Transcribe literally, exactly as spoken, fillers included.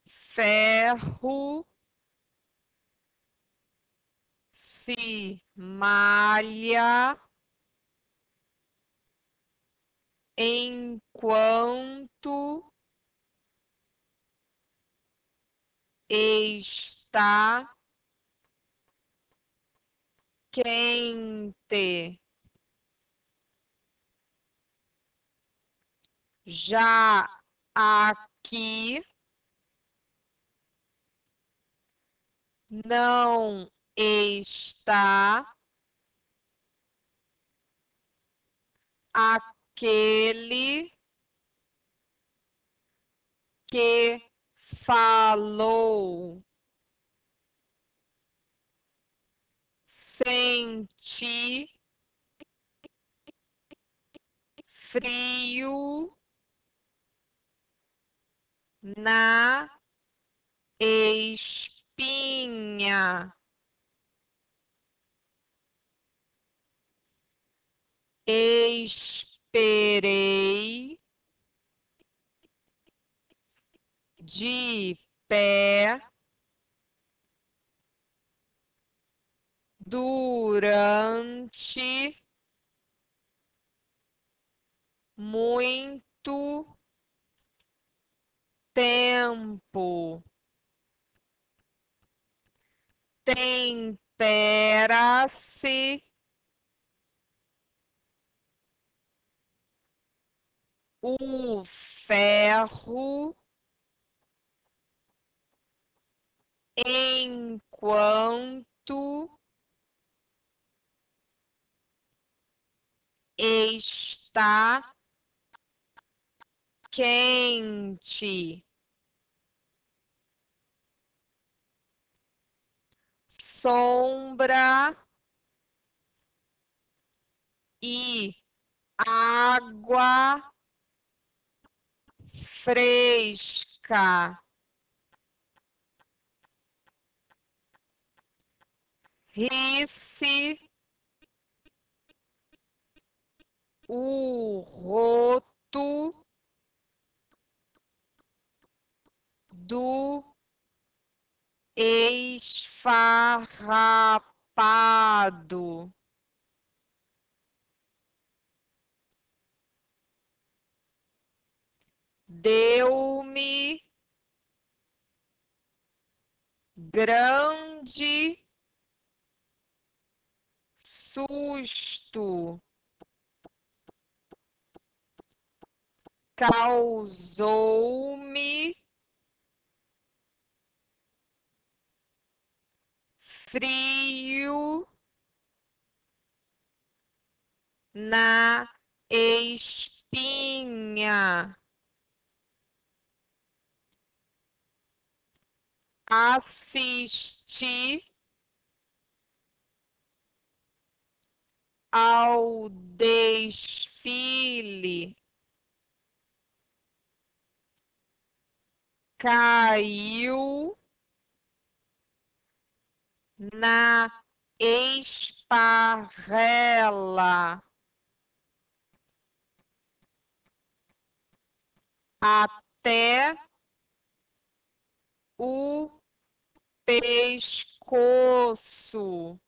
ferro se malha enquanto está quente. Já aqui não está aquele que falou. Senti frio na espinha. Esperei de pé durante muito tempo. Tempera-se o ferro enquanto está quente. Sombra e água fresca. Ri-se o roto do esfarrapado. Deu-me grande susto. Causou-me frio na espinha. Assisti ao desfile. Caiu na esparrela. Até o pescoço.